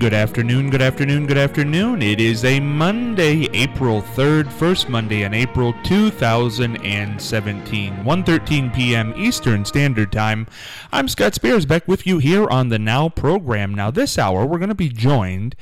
Good afternoon, good afternoon, good afternoon. It is a Monday, April 3rd, first Monday in April 2017, 1:13 p.m. Eastern Standard Time. I'm Scott Spears, back with you here on the Now program. Now, this hour, we're going to be joined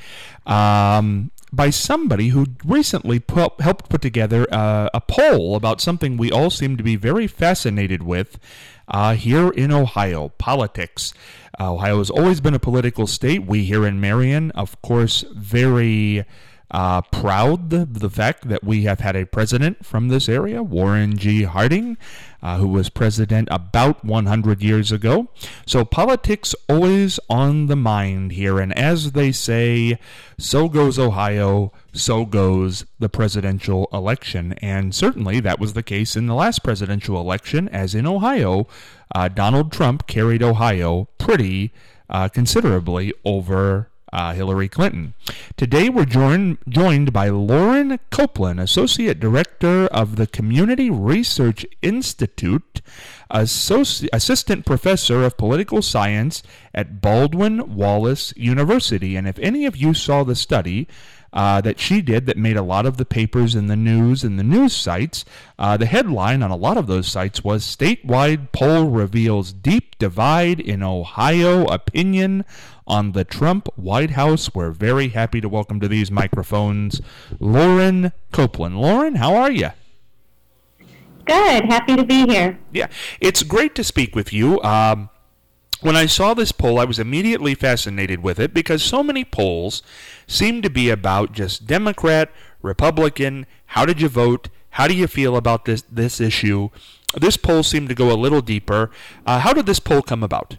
by somebody who recently helped put together a poll about something we all seem to be very fascinated with here in Ohio, politics. Ohio has always been a political state. We here in Marion, of course, very proud of the fact that we have had a president from this area, Warren G. Harding, who was president about 100 years ago. So politics always on the mind here. And as they say, so goes Ohio, so goes the presidential election. And certainly that was the case in the last presidential election, as in Ohio, Donald Trump carried Ohio pretty considerably over Hillary Clinton. Today we're joined by Lauren Copeland, Associate Director of the Community Research Institute, Assistant Professor of Political Science at Baldwin Wallace University. And if any of you saw the study that she did that made a lot of the papers in the news and the news sites, the headline on a lot of those sites was "Statewide Poll Reveals Deep Divide in Ohio Opinion on the Trump White House." We're very happy to welcome to these microphones Lauren Copeland. Lauren, how are you? Good. Happy to be here. Yeah, it's great to speak with you. When I saw this poll, I was immediately fascinated with it because so many polls seem to be about just Democrat, Republican, how did you vote, how do you feel about this issue. This poll seemed to go a little deeper. How did this poll come about?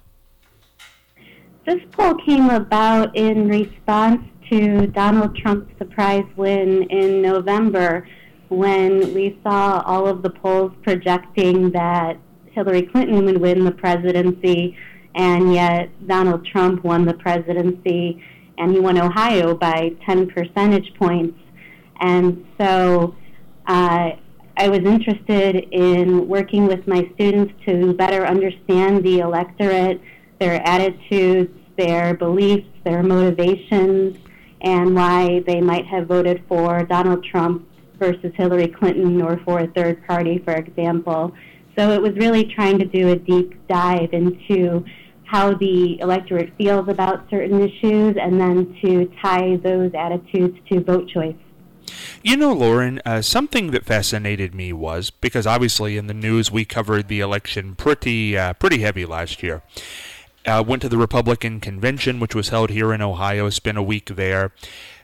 This poll came about in response to Donald Trump's surprise win in November, when we saw all of the polls projecting that Hillary Clinton would win the presidency, and yet Donald Trump won the presidency, and he won Ohio by 10 percentage points. And so I was interested in working with my students to better understand the electorate, their attitudes, their beliefs, their motivations, and why they might have voted for Donald Trump versus Hillary Clinton or for a third party, for example. So it was really trying to do a deep dive into how the electorate feels about certain issues and then to tie those attitudes to vote choice. You know, Lauren, something that fascinated me was, because obviously in the news we covered the election pretty heavy last year. Went to the Republican convention, which was held here in Ohio, spent a week there.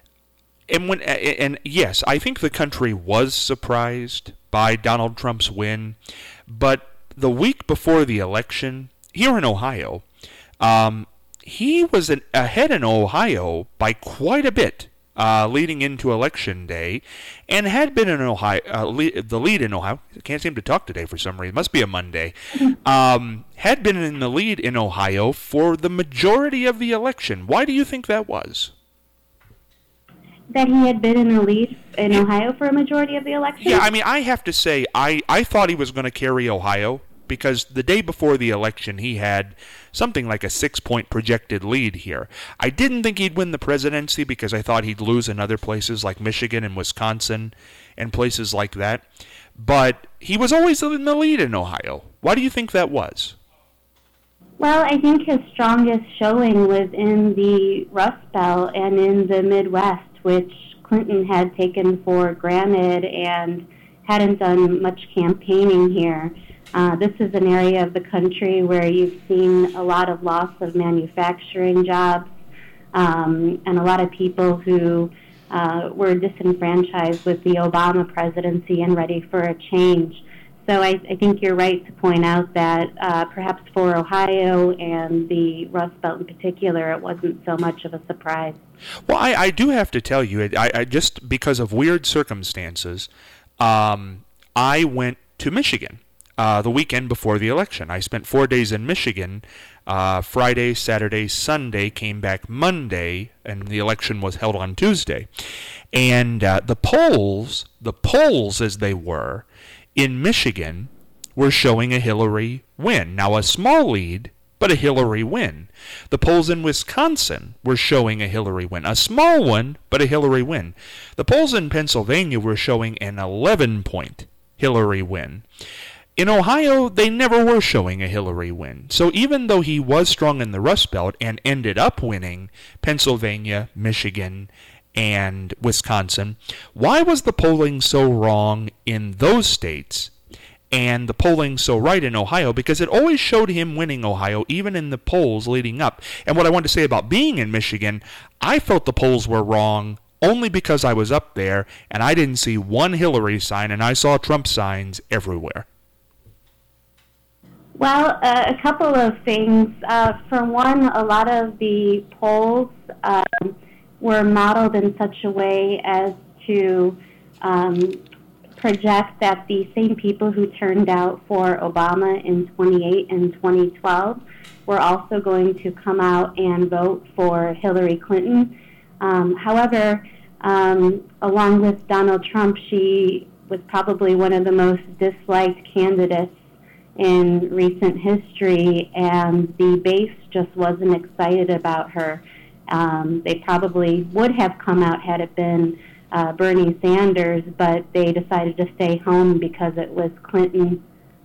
And yes, I think the country was surprised by Donald Trump's win, but the week before the election, here in Ohio, he was ahead in Ohio by quite a bit leading into Election Day, and had been in Ohio, the lead in Ohio. I can't seem to talk today for some reason. It must be a Monday. Had been in the lead in Ohio for the majority of the election. Why do you think that was? That he had been in the lead in Ohio for a majority of the election? Yeah, I mean, I have to say, I thought he was going to carry Ohio, because the day before the election, he had something like a 6-point projected lead here. I didn't think he'd win the presidency because I thought he'd lose in other places like Michigan and Wisconsin and places like that. But he was always in the lead in Ohio. Why do you think that was? Well, I think his strongest showing was in the Rust Belt and in the Midwest, which Clinton had taken for granted and hadn't done much campaigning here. This is an area of the country where you've seen a lot of loss of manufacturing jobs and a lot of people who were disenfranchised with the Obama presidency and ready for a change. So I think you're right to point out that perhaps for Ohio and the Rust Belt in particular, it wasn't so much of a surprise. Well, I do have to tell you, I just because of weird circumstances, I went to Michigan the weekend before the election. I spent 4 days in Michigan, Friday, Saturday, Sunday, came back Monday, and the election was held on Tuesday. And the polls as they were in Michigan were showing a Hillary win. Now, a small lead but a Hillary win. The polls in Wisconsin were showing a Hillary win. A small one, but a Hillary win. The polls in Pennsylvania were showing an 11-point Hillary win. In Ohio, they never were showing a Hillary win. So even though he was strong in the Rust Belt and ended up winning Pennsylvania, Michigan, and Wisconsin, why was the polling so wrong in those states and the polling so right in Ohio? Because it always showed him winning Ohio, even in the polls leading up. And what I want to say about being in Michigan, I felt the polls were wrong only because I was up there and I didn't see one Hillary sign and I saw Trump signs everywhere. Well, a couple of things. For one, a lot of the polls were modeled in such a way as to project that the same people who turned out for Obama in 2008 and 2012 were also going to come out and vote for Hillary Clinton. However, along with Donald Trump, she was probably one of the most disliked candidates in recent history, and the base just wasn't excited about her. They probably would have come out had it been Bernie Sanders, but they decided to stay home because it was Clinton.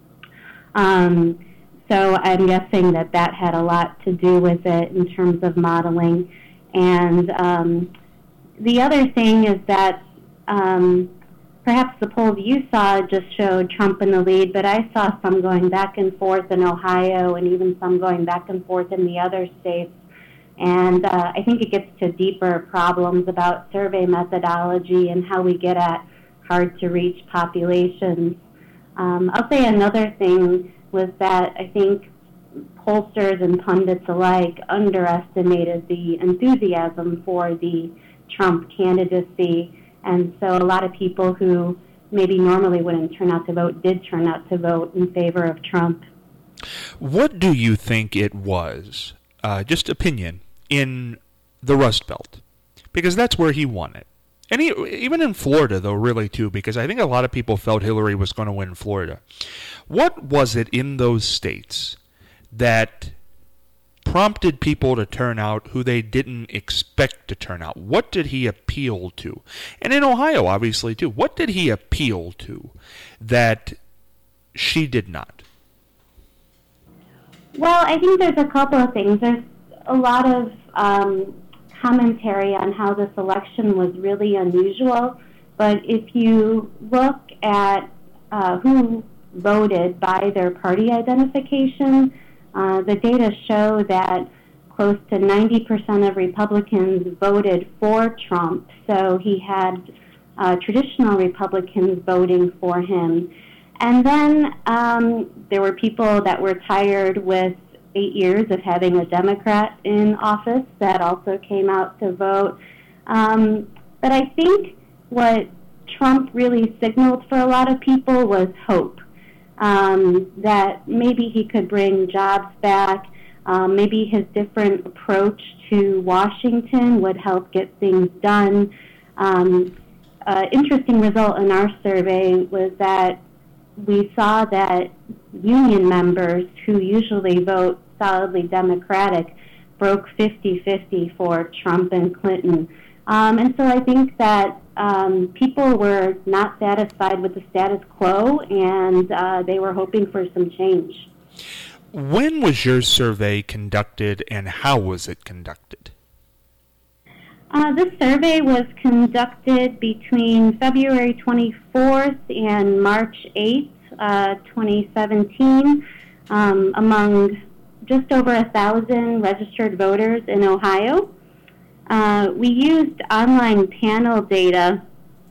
So I'm guessing that that had a lot to do with it in terms of modeling. And the other thing is that perhaps the polls you saw just showed Trump in the lead, but I saw some going back and forth in Ohio and even some going back and forth in the other states. And I think it gets to deeper problems about survey methodology and how we get at hard-to-reach populations. I'll say another thing was that I think pollsters and pundits alike underestimated the enthusiasm for the Trump candidacy. And so a lot of people who maybe normally wouldn't turn out to vote did turn out to vote in favor of Trump. What do you think it was, just opinion, in the Rust Belt? Because that's where he won it. And even in Florida, though, really, too, because I think a lot of people felt Hillary was going to win Florida. What was it in those states that prompted people to turn out who they didn't expect to turn out? What did he appeal to? And in Ohio, obviously, too. What did he appeal to that she did not? Well, I think there's a couple of things. There's a lot of commentary on how this election was really unusual. But if you look at who voted by their party identification, the data show that close to 90% of Republicans voted for Trump. So he had traditional Republicans voting for him. And then there were people that were tired with 8 years of having a Democrat in office that also came out to vote. But I think what Trump really signaled for a lot of people was hope. That maybe he could bring jobs back, maybe his different approach to Washington would help get things done. Interesting result in our survey was that we saw that union members who usually vote solidly Democratic broke 50-50 for Trump and Clinton. And so I think that people were not satisfied with the status quo, and they were hoping for some change. When was your survey conducted, and how was it conducted? This survey was conducted between February 24th and March 8th, 2017, among just over 1,000 registered voters in Ohio. We used online panel data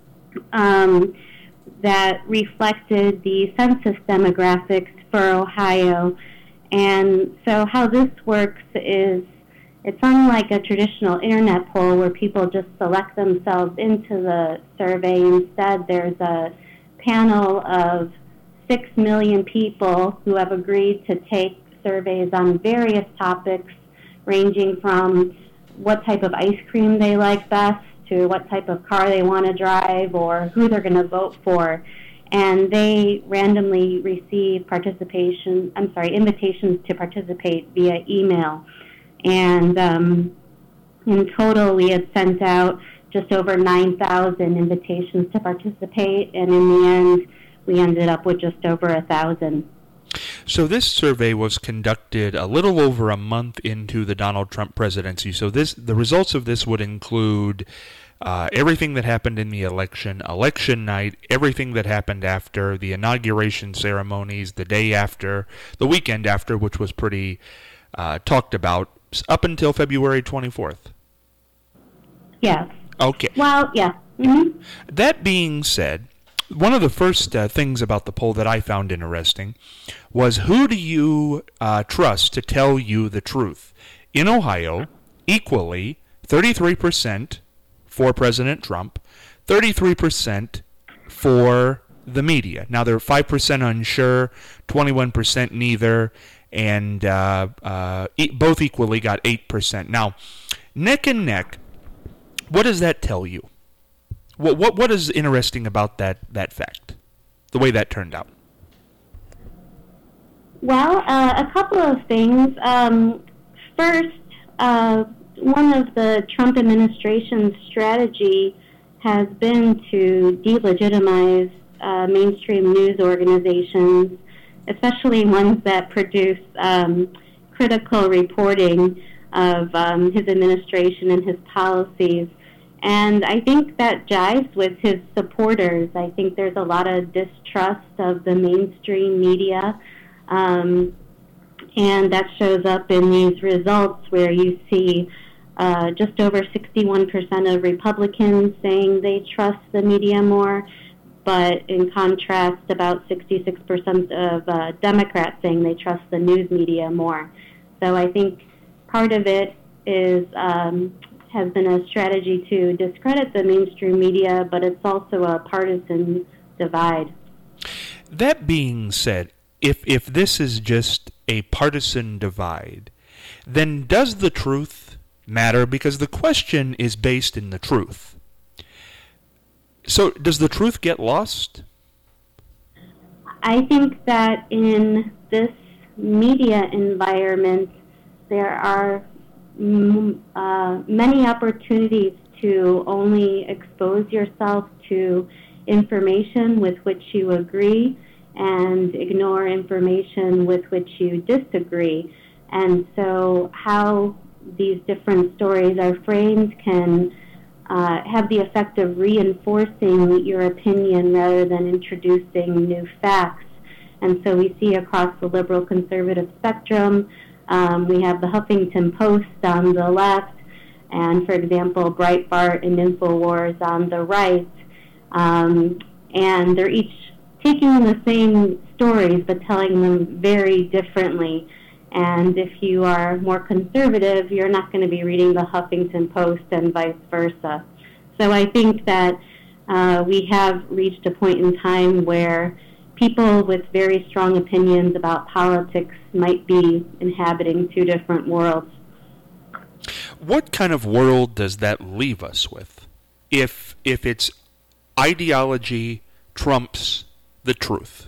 that reflected the census demographics for Ohio. And so how this works is it's unlike a traditional internet poll where people just select themselves into the survey. Instead, there's a panel of 6 million people who have agreed to take surveys on various topics, ranging from what type of ice cream they like best to what type of car they want to drive or who they're going to vote for. and they randomly receive invitations to participate via email. And in total, we had sent out just over 9,000 invitations to participate, and in the end, we ended up with just over 1,000. So this survey was conducted a little over a month into the Donald Trump presidency. So the results of this would include everything that happened in the election night, everything that happened after, the inauguration ceremonies, the day after, the weekend after, which was pretty talked about, up until February 24th. Yes. Okay. Well, yeah. Mm-hmm. That being said, one of the first things about the poll that I found interesting was, who do you trust to tell you the truth? In Ohio, equally, 33% for President Trump, 33% for the media. Now, they're 5% unsure, 21% neither, and both equally got 8%. Now, neck and neck, what does that tell you? What is interesting about that fact, the way that turned out? Well, a couple of things. First, one of the Trump administration's strategy has been to delegitimize mainstream news organizations, especially ones that produce critical reporting of his administration and his policies. And I think that jives with his supporters. I think there's a lot of distrust of the mainstream media, and that shows up in these results where you see just over 61% of Republicans saying they trust the media more, but in contrast, about 66% of Democrats saying they trust the news media more. So I think part of it is has been a strategy to discredit the mainstream media, but it's also a partisan divide. That being said, if this is just a partisan divide, then does the truth matter? Because the question is based in the truth. So does the truth get lost? I think that in this media environment, there are many opportunities to only expose yourself to information with which you agree and ignore information with which you disagree. And so how these different stories are framed can have the effect of reinforcing your opinion rather than introducing new facts. And so we see across the liberal-conservative spectrum, we have the Huffington Post on the left, and, for example, Breitbart and InfoWars on the right. And they're each taking the same stories but telling them very differently. And if you are more conservative, you're not going to be reading the Huffington Post and vice versa. So I think that we have reached a point in time where people with very strong opinions about politics might be inhabiting two different worlds. What kind of world does that leave us with? If its ideology trumps the truth?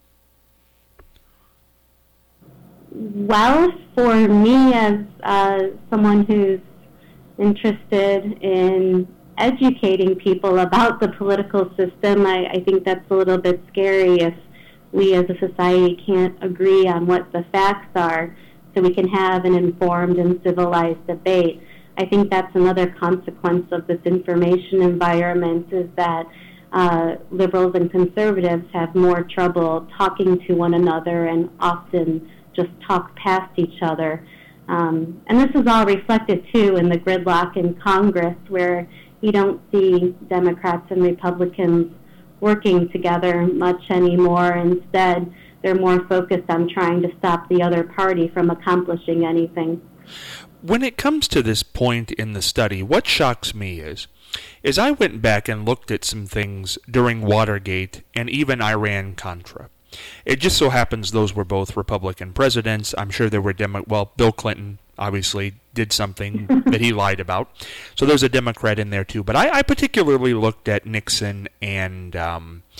Well, for me, as someone who's interested in educating people about the political system, I think that's a little bit scary if we as a society can't agree on what the facts are so we can have an informed and civilized debate. I think that's another consequence of this information environment, is that liberals and conservatives have more trouble talking to one another and often just talk past each other. And this is all reflected, too, in the gridlock in Congress, where you don't see Democrats and Republicans working together much anymore. Instead, they're more focused on trying to stop the other party from accomplishing anything. When it comes to this point in the study, what shocks me is I went back and looked at some things during Watergate and even Iran-Contra. It just so happens those were both Republican presidents. I'm sure there were Bill Clinton obviously did something that he lied about. So there's a Democrat in there too. But I particularly looked at Nixon and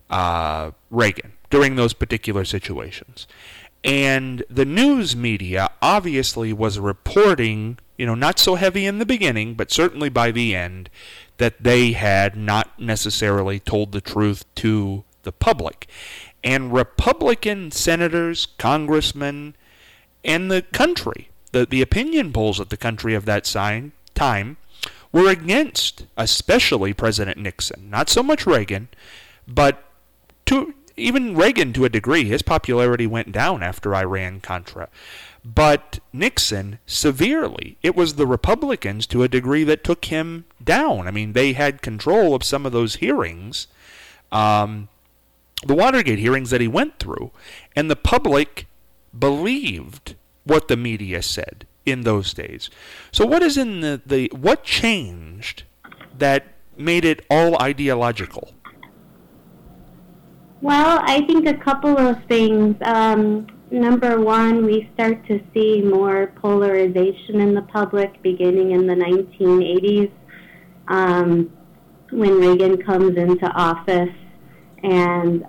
Reagan during those particular situations. And the news media obviously was reporting, not so heavy in the beginning, but certainly by the end, that they had not necessarily told the truth to the public. And Republican senators, congressmen, and the country, the opinion polls of the country of that time, were against, especially President Nixon. Not so much Reagan, but even Reagan to a degree. His popularity went down after Iran-Contra. But Nixon, severely. It was the Republicans to a degree that took him down. I mean, they had control of some of those hearings, the Watergate hearings that he went through, and the public believed what the media said in those days. So what is in what changed that made it all ideological? Well, I think a couple of things. Number one, we start to see more polarization in the public beginning in the 1980s when Reagan comes into office and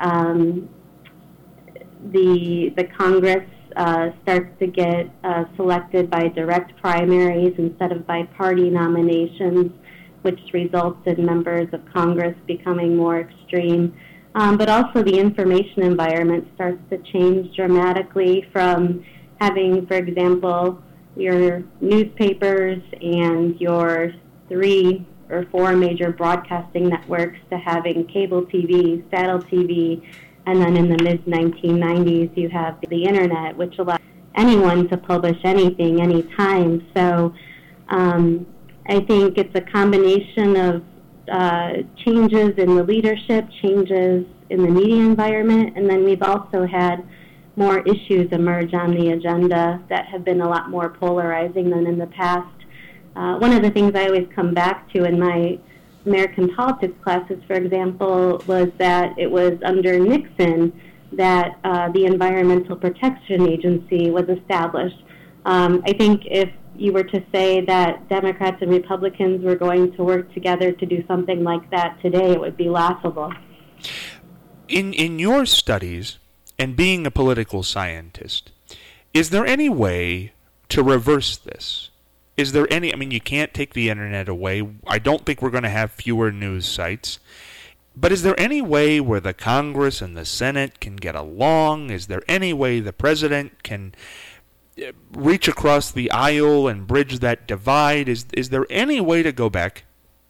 the Congress starts to get selected by direct primaries instead of by party nominations, which results in members of Congress becoming more extreme. But also the information environment starts to change dramatically from having, for example, your newspapers and your 3 or 4 major broadcasting networks to having cable TV, satellite TV, and then in the mid-1990s you have the Internet, which allows anyone to publish anything, anytime. So I think it's a combination of changes in the leadership, changes in the media environment, and then we've also had more issues emerge on the agenda that have been a lot more polarizing than in the past. One of the things I always come back to in my American politics classes, for example, was that it was under Nixon that the Environmental Protection Agency was established. I think if you were to say that Democrats and Republicans were going to work together to do something like that today, it would be laughable. In your studies, and being a political scientist, is there any way to reverse this? Is there any, you can't take the Internet away. I don't think we're going to have fewer news sites. But is there any way where the Congress and the Senate can get along? Is there any way the president can reach across the aisle and bridge that divide? Is there any way to go back?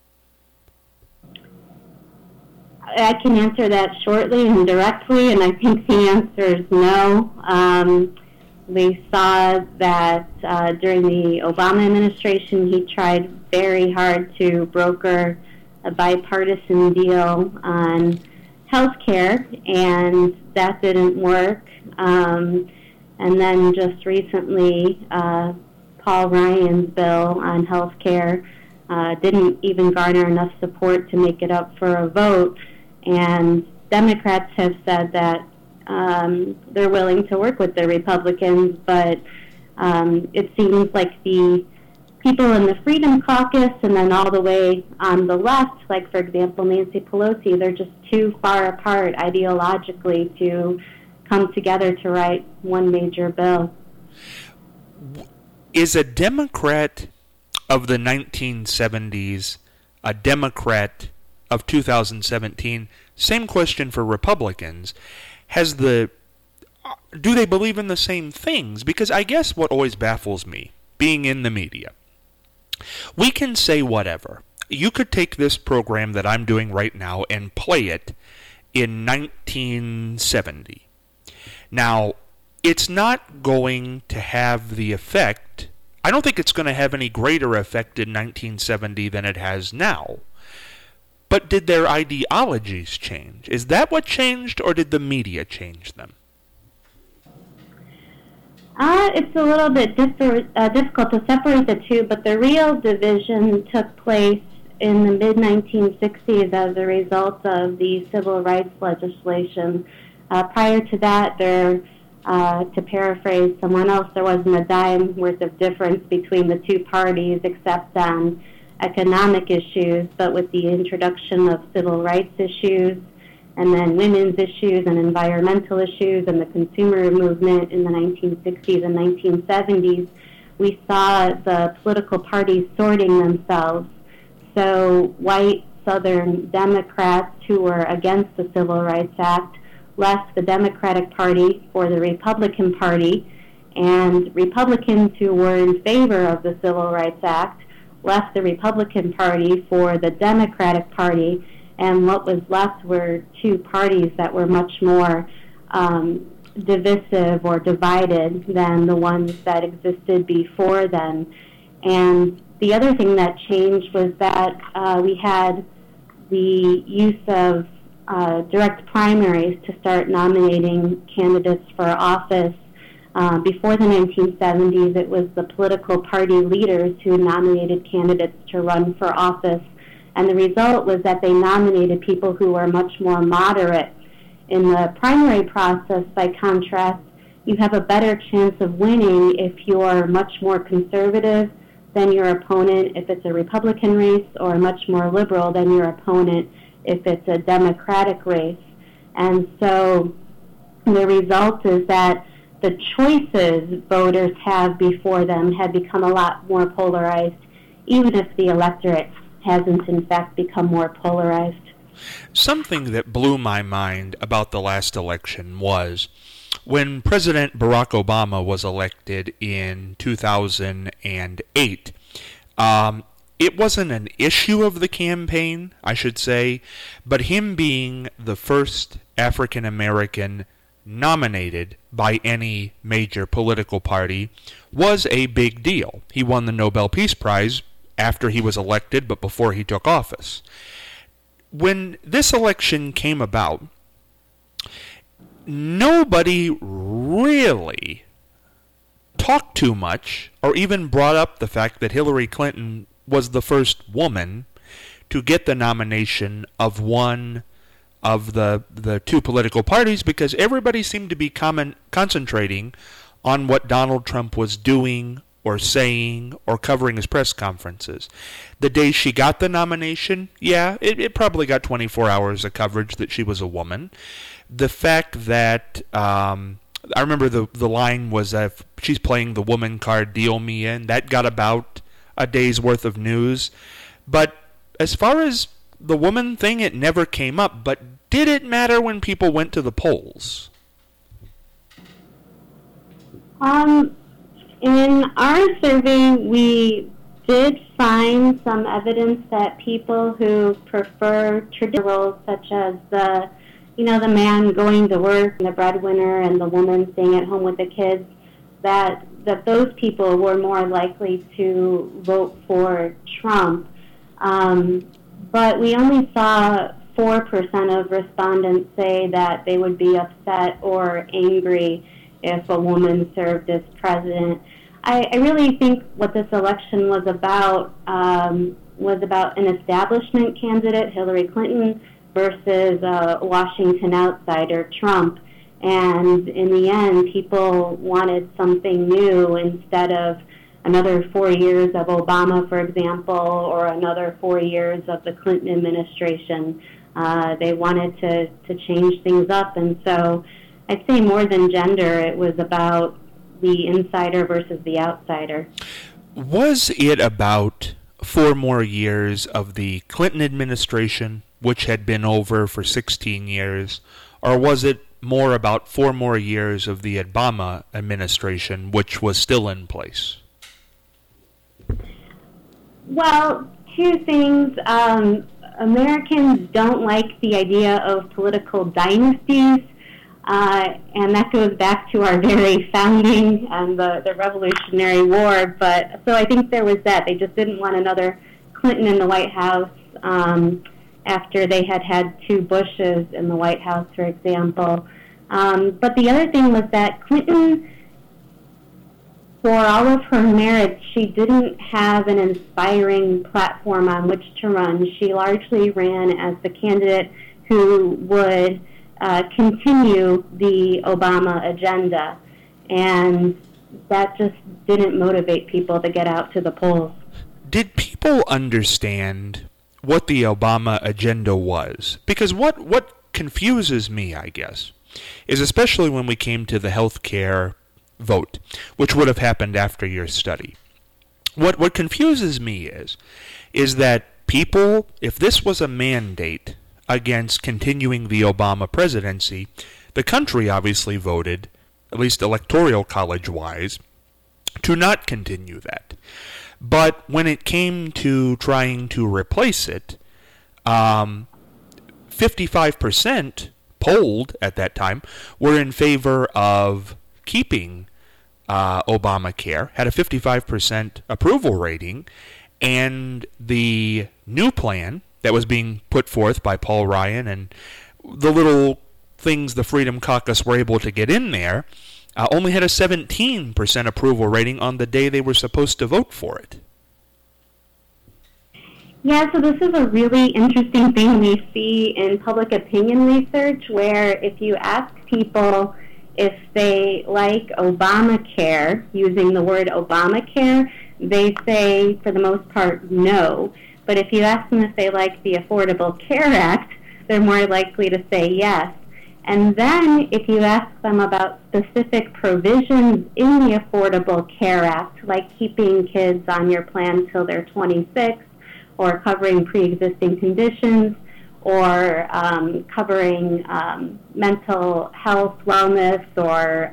I can answer that shortly and directly, and I think the answer is no. We saw that during the Obama administration, he tried very hard to broker a bipartisan deal on health care, and that didn't work. And then just recently, Paul Ryan's bill on health care didn't even garner enough support to make it up for a vote. And Democrats have said that they're willing to work with the Republicans, but it seems like the people in the Freedom Caucus and then all the way on the left, like, for example, Nancy Pelosi, they're just too far apart ideologically to come together to write one major bill. Is a Democrat of the 1970s a Democrat of 2017? Same question for Republicans. Do they believe in the same things? Because I guess what always baffles me, being in the media, we can say whatever. You could take this program that I'm doing right now and play it in 1970. Now, it's not going to have the effect. I don't think it's going to have any greater effect in 1970 than it has now. But did their ideologies change? Is that what changed, or did the media change them? It's a little bit difficult to separate the two, but the real division took place in the mid-1960s as a result of the civil rights legislation. Prior to that, to paraphrase someone else, there wasn't a dime worth of difference between the two parties except on economic issues, but with the introduction of civil rights issues and then women's issues and environmental issues and the consumer movement in the 1960s and 1970s, we saw the political parties sorting themselves. So white Southern Democrats who were against the Civil Rights Act left the Democratic Party for the Republican Party, and Republicans who were in favor of the Civil Rights Act left the Republican Party for the Democratic Party, and what was left were two parties that were much more divisive or divided than the ones that existed before then. And the other thing that changed was that we had the use of direct primaries to start nominating candidates for office. Before the 1970s, it was the political party leaders who nominated candidates to run for office, and the result was that they nominated people who were much more moderate. In the primary process, by contrast, you have a better chance of winning if you're much more conservative than your opponent if it's a Republican race, or much more liberal than your opponent if it's a Democratic race. And so the result is that the choices voters have before them have become a lot more polarized, even if the electorate hasn't in fact become more polarized. Something that blew my mind about the last election was when President Barack Obama was elected in 2008. It wasn't an issue of the campaign, I should say, but him being the first African American nominated by any major political party was a big deal. He won the Nobel Peace Prize after he was elected, but before he took office. When this election came about, nobody really talked too much or even brought up the fact that Hillary Clinton was the first woman to get the nomination of one of the two political parties, because everybody seemed to be concentrating on what Donald Trump was doing or saying or covering his press conferences. The day she got the nomination, it probably got 24 hours of coverage that she was a woman. The fact that, I remember the line was, if she's playing the woman card, deal me in, that got about a day's worth of news. But as far as the woman thing, it never came up. But did it matter when people went to the polls? In our survey, we did find some evidence that people who prefer traditional roles, such as the man going to work, the breadwinner, and the woman staying at home with the kids, that those people were more likely to vote for Trump. But we only saw 4% of respondents say that they would be upset or angry if a woman served as president. I really think what this election was about an establishment candidate, Hillary Clinton, versus a Washington outsider, Trump. And in the end, people wanted something new instead of another 4 years of Obama, for example, or another 4 years of the Clinton administration. They wanted to change things up. And so I'd say more than gender, it was about the insider versus the outsider. Was it about 4 more years of the Clinton administration, which had been over for 16 years, or was it more about 4 more years of the Obama administration, which was still in place? Well, two things. Americans don't like the idea of political dynasties, and that goes back to our very founding and the Revolutionary War. But so I think there was that. They just didn't want another Clinton in the White House after they had 2 Bushes in the White House, for example. But the other thing was that Clinton, for all of her merits, she didn't have an inspiring platform on which to run. She largely ran as the candidate who would continue the Obama agenda, and that just didn't motivate people to get out to the polls. Did people understand what the Obama agenda was? Because what confuses me, I guess, is especially when we came to the health care vote, which would have happened after your study. What confuses me is that people, if this was a mandate against continuing the Obama presidency, the country obviously voted, at least electoral college-wise, to not continue that. But when it came to trying to replace it, 55% polled at that time were in favor of keeping Obamacare, had a 55% approval rating, and the new plan that was being put forth by Paul Ryan and the little things the Freedom Caucus were able to get in there only had a 17% approval rating on the day they were supposed to vote for it. Yeah, so this is a really interesting thing we see in public opinion research, where if you ask people if they like Obamacare, using the word Obamacare, they say, for the most part, no. But if you ask them if they like the Affordable Care Act, they're more likely to say yes. And then if you ask them about specific provisions in the Affordable Care Act, like keeping kids on your plan till they're 26, or covering pre-existing conditions, or covering mental health, wellness, or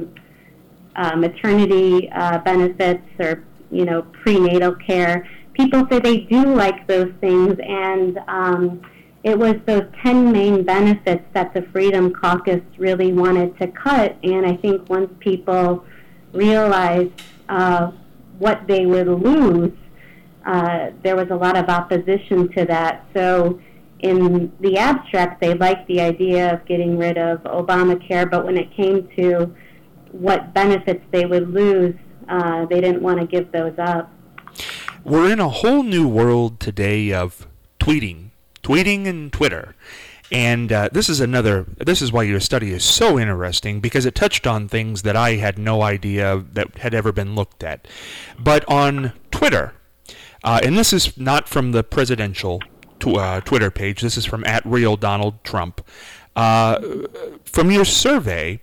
maternity benefits, or prenatal care. People say they do like those things, and it was those 10 main benefits that the Freedom Caucus really wanted to cut. And I think once people realized what they would lose, there was a lot of opposition to that. So in the abstract, they liked the idea of getting rid of Obamacare, but when it came to what benefits they would lose, they didn't want to give those up. We're in a whole new world today of tweeting and Twitter. And this is why your study is so interesting, because it touched on things that I had no idea that had ever been looked at. But on Twitter, and this is not from the presidential Twitter page, this is from @RealDonaldTrump. From your survey,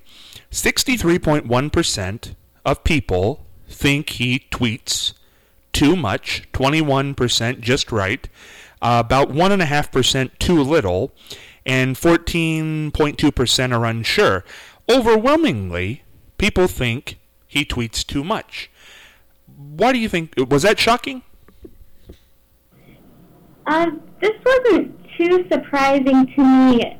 63.1% of people think he tweets too much, 21% just right, about 1.5% too little, and 14.2% are unsure. Overwhelmingly, people think he tweets too much. Why do you think? Was that shocking? This wasn't too surprising to me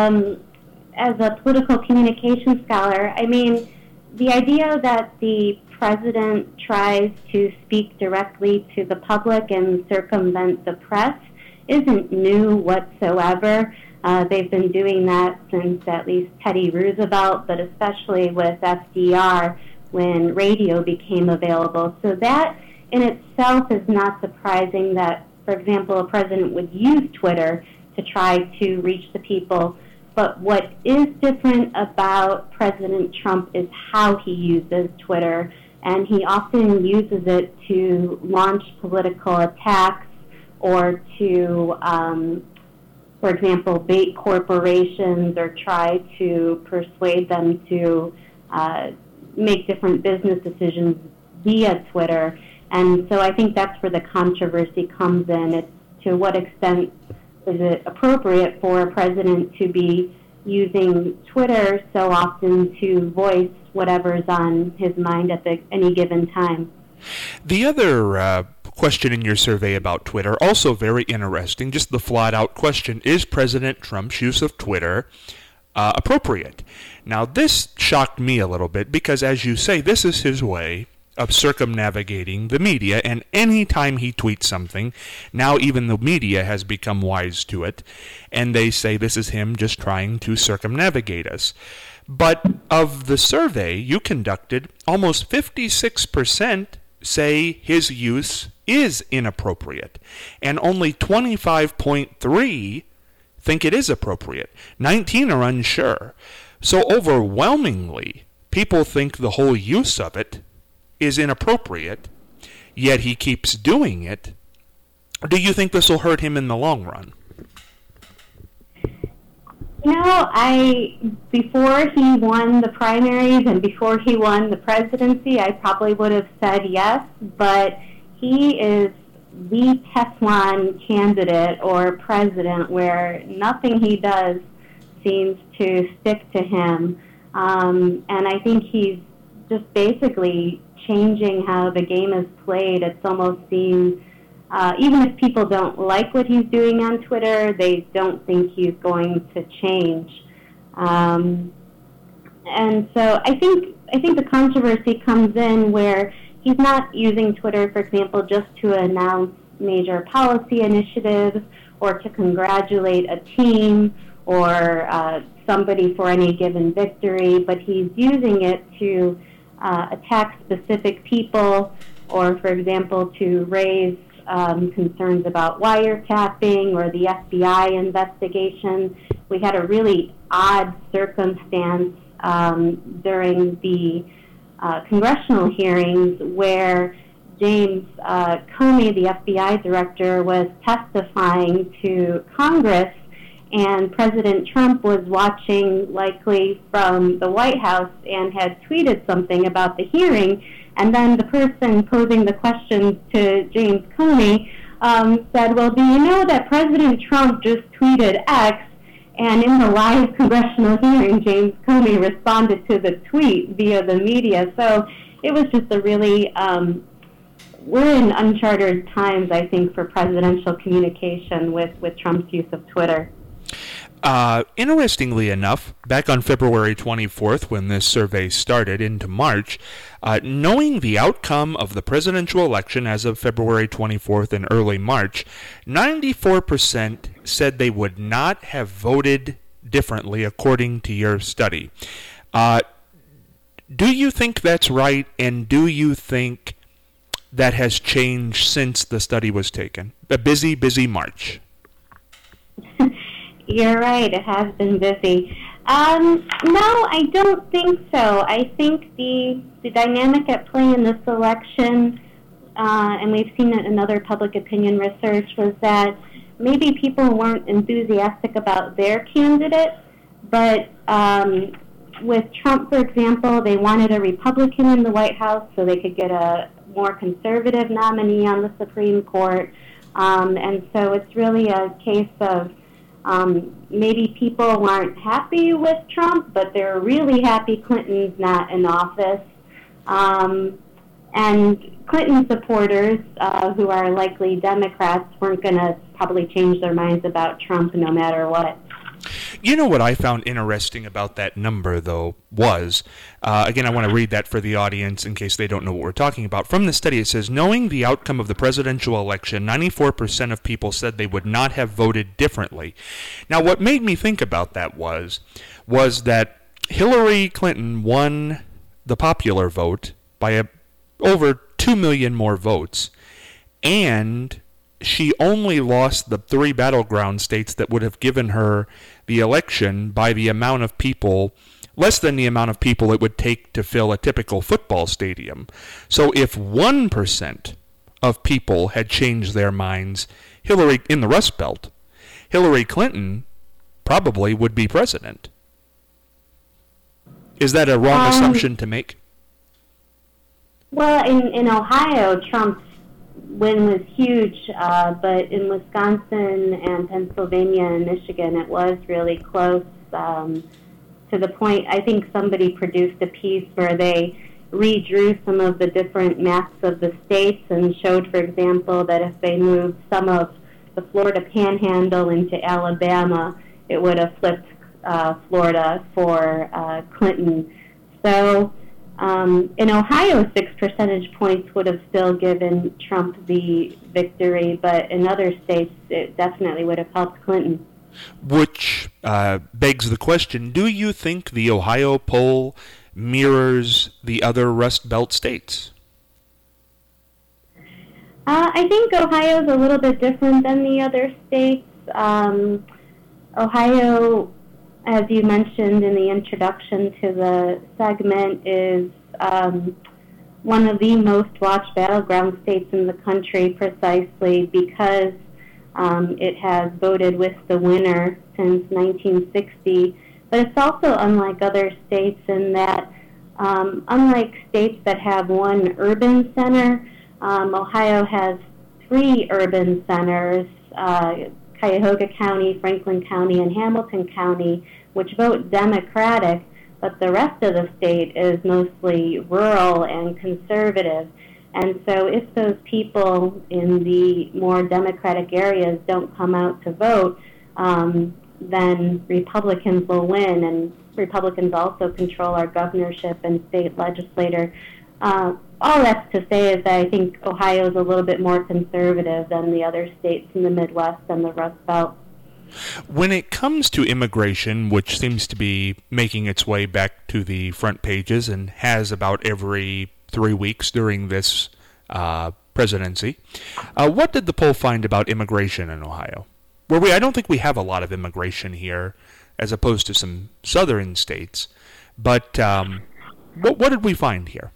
as a political communication scholar. I mean, the idea that the president tries to speak directly to the public and circumvent the press isn't new whatsoever. They've been doing that since at least Teddy Roosevelt, but especially with FDR when radio became available. So that in itself is not surprising that, for example, a president would use Twitter to try to reach the people. But what is different about President Trump is how he uses Twitter, and he often uses it to launch political attacks or to, for example, bait corporations or try to persuade them to make different business decisions via Twitter. And so I think that's where the controversy comes in. It's to what extent is it appropriate for a president to be using Twitter so often to voice whatever's on his mind at any given time. The other question in your survey about Twitter, also very interesting, just the flat-out question, is President Trump's use of Twitter appropriate? Now, this shocked me a little bit because, as you say, this is his way of circumnavigating the media, and any time he tweets something, now even the media has become wise to it, and they say this is him just trying to circumnavigate us. But of the survey you conducted, almost 56% say his use is inappropriate, and only 25.3% think it is appropriate. 19 are unsure. So overwhelmingly, people think the whole use of it is inappropriate, yet he keeps doing it. Do you think this will hurt him in the long run? Before he won the primaries and before he won the presidency, I probably would have said yes, but he is the Teflon candidate or president where nothing he does seems to stick to him. And I think he's just basically changing how the game is played. It's almost seems, even if people don't like what he's doing on Twitter, they don't think he's going to change. And so I think the controversy comes in where he's not using Twitter, for example, just to announce major policy initiatives or to congratulate a team or somebody for any given victory, but he's using it to attack specific people or, for example, to raise concerns about wiretapping or the FBI investigation. We had a really odd circumstance during the congressional hearings where James Comey, the FBI director, was testifying to Congress, and President Trump was watching likely from the White House and had tweeted something about the hearing, and then the person posing the questions to James Comey said, well, do you know that President Trump just tweeted X? And in the live congressional hearing, James Comey responded to the tweet via the media. So it was just a really, we're in uncharted times, I think, for presidential communication with Trump's use of Twitter. Interestingly enough, back on February 24th, when this survey started into March, knowing the outcome of the presidential election as of February 24th and early March, 94% said they would not have voted differently according to your study. Do you think that's right, and do you think that has changed since the study was taken? A busy March. You're right, it has been busy. No, I don't think so. I think the dynamic at play in this election, and we've seen it in other public opinion research, was that maybe people weren't enthusiastic about their candidate, but with Trump, for example, they wanted a Republican in the White House so they could get a more conservative nominee on the Supreme Court. And so it's really a case of maybe people aren't happy with Trump, but they're really happy Clinton's not in office. And Clinton supporters, who are likely Democrats, weren't going to probably change their minds about Trump no matter what. You know what I found interesting about that number, though, was, again, I want to read that for the audience in case they don't know what we're talking about. From the study, it says, knowing the outcome of the presidential election, 94% of people said they would not have voted differently. Now, what made me think about that was that Hillary Clinton won the popular vote by over 2 million more votes, and she only lost the 3 battleground states that would have given her the election by the amount of people, less than the amount of people it would take to fill a typical football stadium. So if 1% of people had changed their minds, Hillary, in the Rust Belt, Hillary Clinton probably would be president. Is that a wrong assumption to make? Well, in Ohio, Trump's win was huge, but in Wisconsin and Pennsylvania and Michigan, it was really close, to the point, I think somebody produced a piece where they redrew some of the different maps of the states and showed, for example, that if they moved some of the Florida Panhandle into Alabama, it would have flipped Florida for Clinton. So in Ohio, 6 percentage points would have still given Trump the victory, but in other states, it definitely would have helped Clinton. Which begs the question, do you think the Ohio poll mirrors the other Rust Belt states? I think Ohio is a little bit different than the other states. Ohio, as you mentioned in the introduction to the segment, is one of the most watched battleground states in the country precisely because It has voted with the winner since 1960, but it's also unlike other states in that, unlike states that have one urban center, Ohio has three urban centers, Cuyahoga County, Franklin County, and Hamilton County, which vote Democratic, but the rest of the state is mostly rural and conservative. And so if those people in the more Democratic areas don't come out to vote, then Republicans will win, and Republicans also control our governorship and state legislature. All that's to say is that I think Ohio is a little bit more conservative than the other states in the Midwest and the Rust Belt. When it comes to immigration, which seems to be making its way back to the front pages and has about every 3 weeks during this presidency, what did the poll find about immigration in Ohio? I don't think we have a lot of immigration here, as opposed to some southern states. But what did we find here?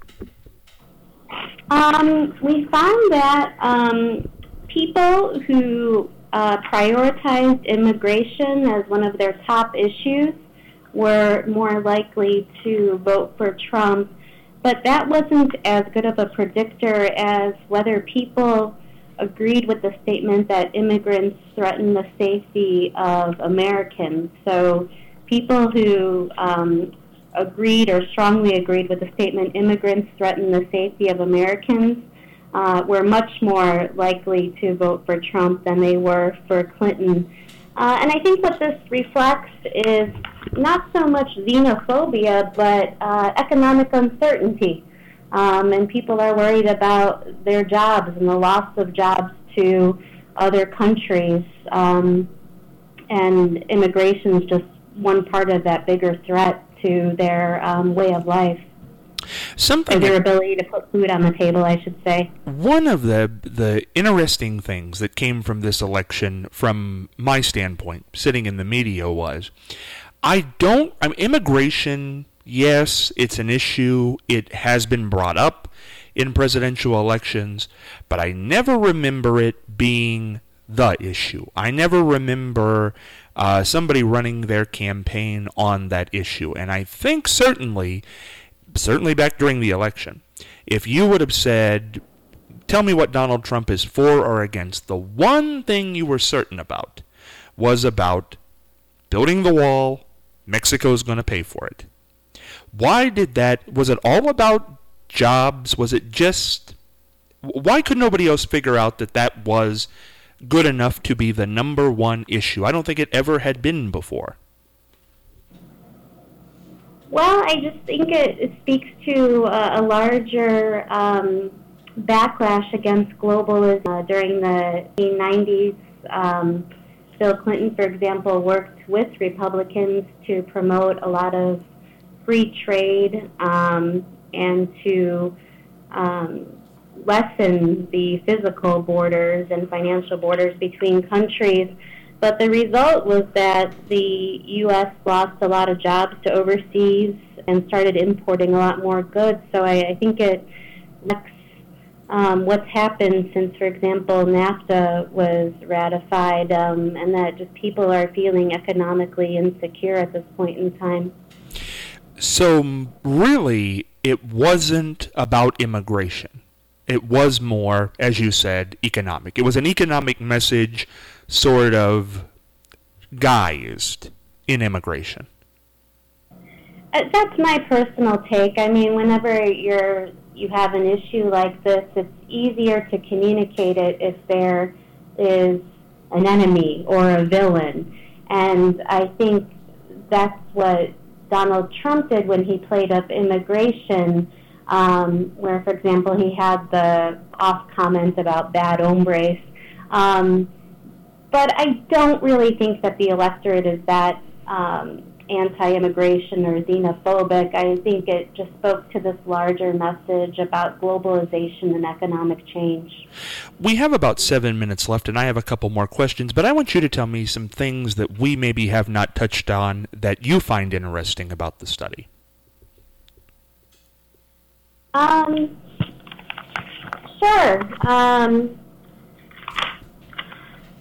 We found that people who prioritized immigration as one of their top issues were more likely to vote for Trump, but that wasn't as good of a predictor as whether people agreed with the statement that immigrants threaten the safety of Americans. So people who agreed or strongly agreed with the statement, immigrants threaten the safety of Americans, were much more likely to vote for Trump than they were for Clinton. And I think what this reflects is not so much xenophobia, but economic uncertainty. And people are worried about their jobs and the loss of jobs to other countries. And immigration is just one part of that bigger threat to their way of life. Or their ability to put food on the table, I should say. One of the interesting things that came from this election, from my standpoint, sitting in the media, was immigration, yes, it's an issue. It has been brought up in presidential elections, but I never remember it being the issue. I never remember somebody running their campaign on that issue. And I think certainly back during the election, if you would have said, tell me what Donald Trump is for or against, the one thing you were certain about was about building the wall, Mexico's going to pay for it. Was it all about jobs? Was it just, why could nobody else figure out that was good enough to be the number one issue? I don't think it ever had been before. Well, I just think it speaks to a larger backlash against globalism. During the 1990s, Bill Clinton, for example, worked with Republicans to promote a lot of free trade and to lessen the physical borders and financial borders between countries. But the result was that the U.S. lost a lot of jobs to overseas and started importing a lot more goods. So I think it reflects what's happened since, for example, NAFTA was ratified, and that just people are feeling economically insecure at this point in time. So really, it wasn't about immigration. It was more, as you said, economic. It was an economic message sort of guised in immigration. That's my personal take. I mean, whenever you have an issue like this, it's easier to communicate it if there is an enemy or a villain. And I think that's what Donald Trump did when he played up immigration, where, for example, he had the off comment about bad hombres. But I don't really think that the electorate is that anti-immigration or xenophobic. I think it just spoke to this larger message about globalization and economic change. We have about 7 minutes left, and I have a couple more questions, but I want you to tell me some things that we maybe have not touched on that you find interesting about the study. Sure.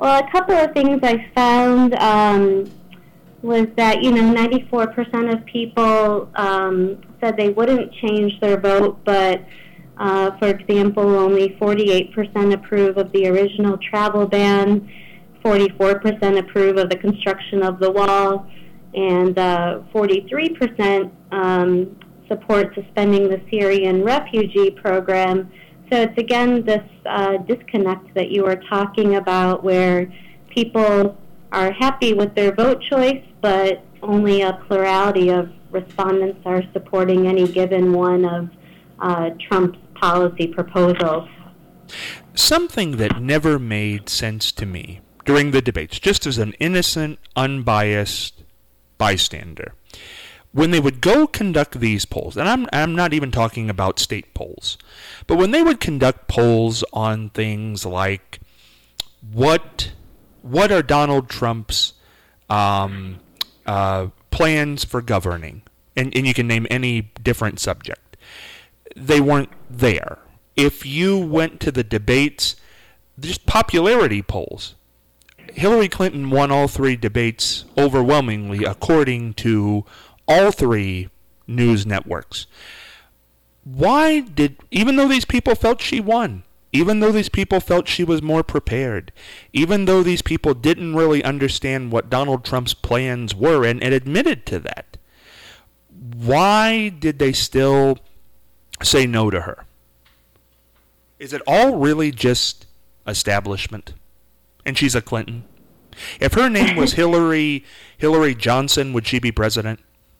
Well, a couple of things I found was that, 94% of people said they wouldn't change their vote, but, for example, only 48% approve of the original travel ban, 44% approve of the construction of the wall, and 43% support suspending the Syrian refugee program. So it's, again, this disconnect that you were talking about, where people are happy with their vote choice, but only a plurality of respondents are supporting any given one of Trump's policy proposals. Something that never made sense to me during the debates, just as an innocent, unbiased bystander, when they would go conduct these polls, and I'm not even talking about state polls, but when they would conduct polls on things like what are Donald Trump's plans for governing, and you can name any different subject, they weren't there. If you went to the debates, just popularity polls, Hillary Clinton won all three debates overwhelmingly, according to all three news networks. Why did, even though these people felt she won, even though these people felt she was more prepared, even though these people didn't really understand what Donald Trump's plans were and admitted to that, why did they still say no to her? Is it all really just establishment? And she's a Clinton? If her name was Hillary Johnson, would she be president?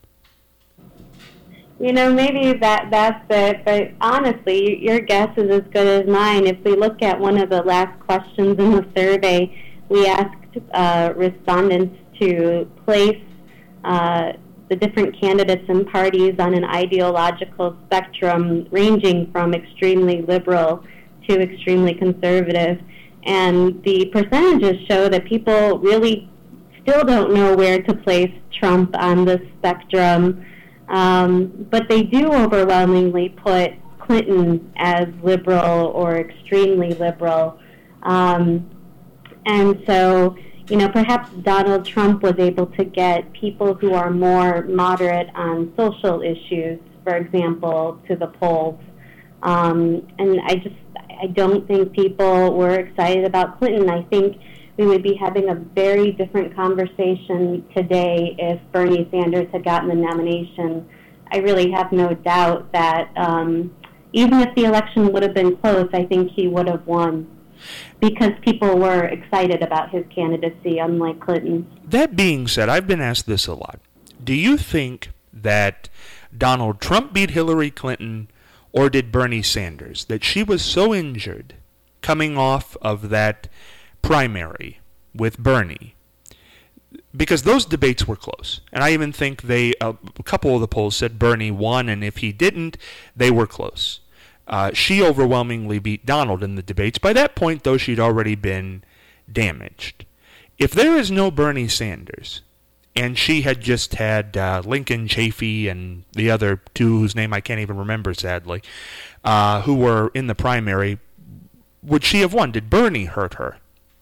Maybe that's it, but honestly, your guess is as good as mine. If we look at one of the last questions in the survey, we asked respondents to place the different candidates and parties on an ideological spectrum ranging from extremely liberal to extremely conservative. And the percentages show that people really still don't know where to place Trump on this spectrum. But they do overwhelmingly put Clinton as liberal or extremely liberal. And so, perhaps Donald Trump was able to get people who are more moderate on social issues, for example, to the polls. And I don't think people were excited about Clinton. I think we would be having a very different conversation today if Bernie Sanders had gotten the nomination. I really have no doubt that even if the election would have been close, I think he would have won, because people were excited about his candidacy, unlike Clinton. That being said, I've been asked this a lot. Do you think that Donald Trump beat Hillary Clinton, or did Bernie Sanders? That she was so injured coming off of that primary with Bernie, because those debates were close. And I even think a couple of the polls said Bernie won, and if he didn't, they were close. She overwhelmingly beat Donald in the debates. By that point, though, she'd already been damaged. If there is no Bernie Sanders, and she had just had Lincoln Chafee and the other two whose name I can't even remember, sadly, who were in the primary, would she have won? Did Bernie hurt her?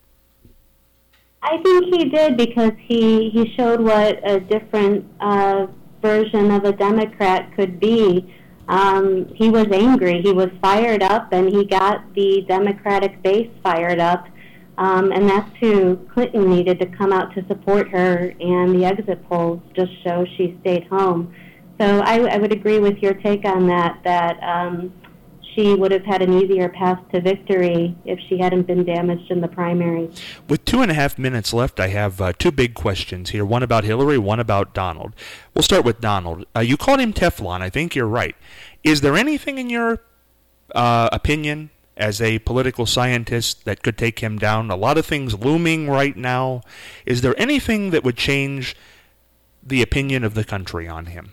I think he did, because he showed what a different version of a Democrat could be. He was angry, he was fired up, and he got the Democratic base fired up. And that's who Clinton needed to come out to support her, and the exit polls just show she stayed home. So I would agree with your take on that she would have had an easier path to victory if she hadn't been damaged in the primaries. With 2.5 minutes left, I have two big questions here, one about Hillary, one about Donald. We'll start with Donald. You called him Teflon. I think you're right. Is there anything in your opinion as a political scientist that could take him down? A lot of things looming right now. Is there anything that would change the opinion of the country on him?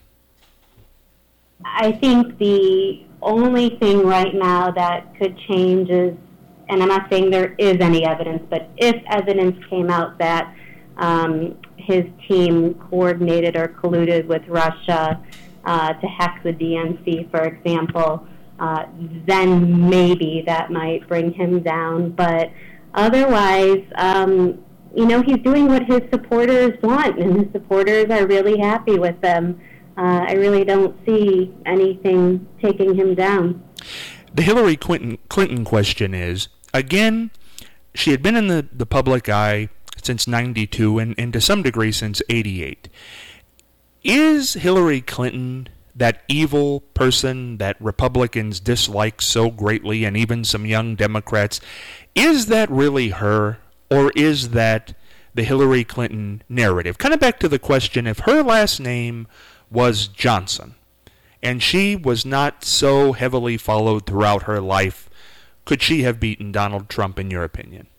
I think the only thing right now that could change is, and I'm not saying there is any evidence, but if evidence came out that his team coordinated or colluded with Russia to hack the DNC, for example, then maybe that might bring him down. But otherwise, he's doing what his supporters want, and his supporters are really happy with them. I really don't see anything taking him down. The Hillary Clinton question is, again, she had been in the public eye since 92 and to some degree since 88. Is Hillary Clinton that evil person that Republicans dislike so greatly, and even some young Democrats? Is that really her, or is that the Hillary Clinton narrative? Kind of back to the question, if her last name was Johnson, and she was not so heavily followed throughout her life, could she have beaten Donald Trump, in your opinion?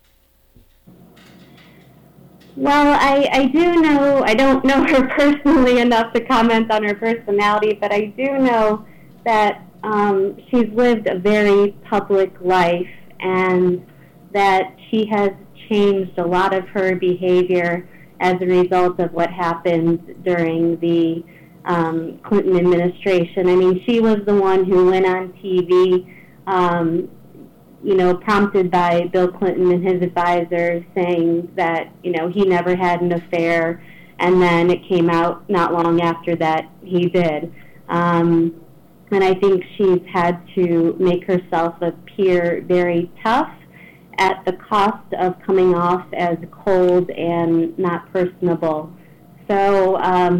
Well, I do know, I don't know her personally enough to comment on her personality, but I do know that she's lived a very public life, and that she has changed a lot of her behavior as a result of what happened during the Clinton administration. I mean, she was the one who went on TV, prompted by Bill Clinton and his advisors, saying that, he never had an affair, and then it came out not long after that he did. And I think she's had to make herself appear very tough at the cost of coming off as cold and not personable. So,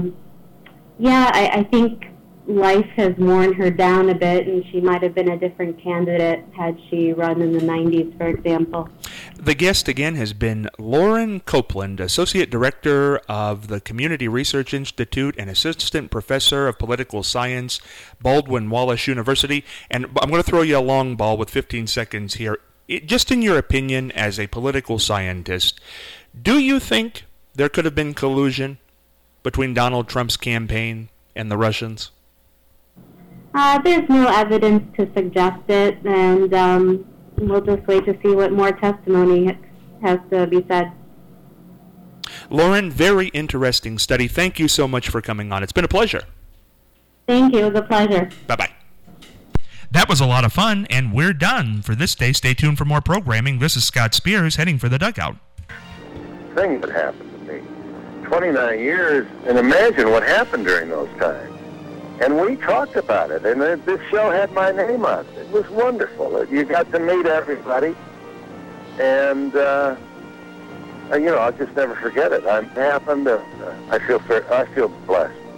I think life has worn her down a bit, and she might have been a different candidate had she run in the 90s, for example. The guest again has been Lauren Copeland, Associate Director of the Community Research Institute and Assistant Professor of Political Science, Baldwin-Wallace University. And I'm going to throw you a long ball with 15 seconds here. Just in your opinion as a political scientist, do you think there could have been collusion between Donald Trump's campaign and the Russians? There's no evidence to suggest it, and we'll just wait to see what more testimony has to be said. Lauren, very interesting study. Thank you so much for coming on. It's been a pleasure. Thank you. It was a pleasure. Bye-bye. That was a lot of fun, and we're done for this day. Stay tuned for more programming. This is Scott Spears heading for the dugout. Things that happened to me. 29 years, and imagine what happened during those times. And we talked about it, and this show had my name on it. It was wonderful. You got to meet everybody, and, I'll just never forget it. It happened, I feel blessed.